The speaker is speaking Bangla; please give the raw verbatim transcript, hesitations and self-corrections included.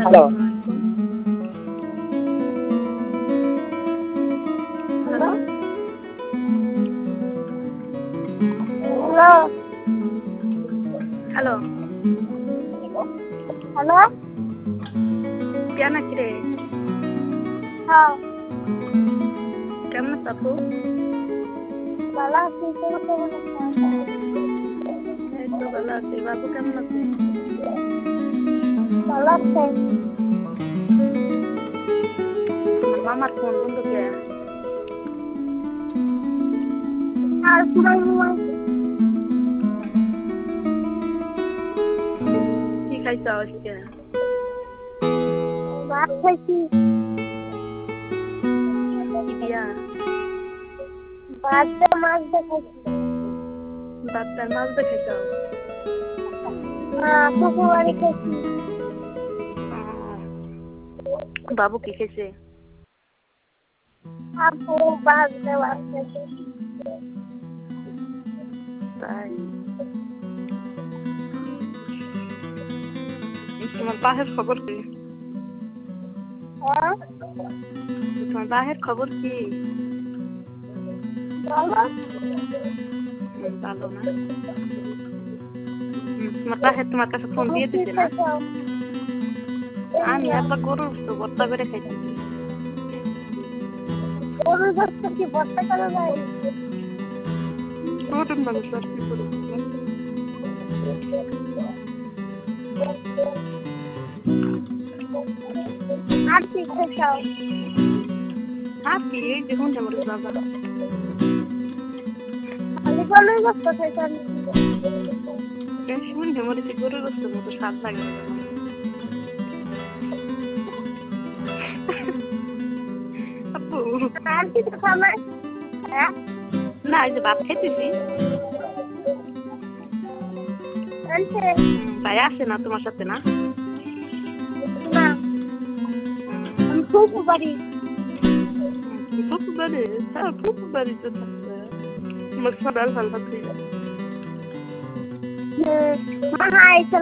হ্যালো হ্যালো হ্যালো হ্যালো কেন কি রে হ্যাঁ কেমন আছো আপু? ভালো আছি তুমি কেমন আছো? এই তো ভালো আছি। বাবু কেমন আছে? ভালো আছে মামার ফোন বন্ধ কে? আর তোমার কি খাইছো আজকে? ভাত খাইছি কি দিয়া? ভাত দিয়ে মাছ দিয়ে খাইছি ভাত আর মাছ দিয়ে খাইছো? হ্যাঁ পুকুর বাড়ি খাইছি বাবু কি খাইছে? আপু ভাত দিয়ে ভাত খাইছি তাই তোমার বাহের খবর কি? হ্যাঁ তোমার বাহের খবর কি? ভালো হুম, ভালো না? হুম, তোমার বাহের তোমার কাছে ফোন দিয়ে দিছে না? আমি একবার গরুর তো ভর্তা করে খাইতেছি। গরুর গোশত কি ভর্তা করা যায়? গরুর মাংস আর কি করে? আর কি খাইছাও? আর কি এই যে হুন্ডা মরিচ বাবা। খালি গরুর গোশত খাইছাও? এই হুন্ডা মরিচ গরুর গোশতের মতো স্বাদ লাগে না। আপু আর কিছু খাবার? হ্যাঁ না এই যে ভাত খাইতেছি। আনছে ভাই আসে না তোমার সাথে না? না আমি ফুফু বাড়ি ফুফু বাড়ি? হ্যাঁ ফুফু বাড়িতে থাকবে। তোমার সবাই ভালো থাকবে। হ্যাঁ মা আইছে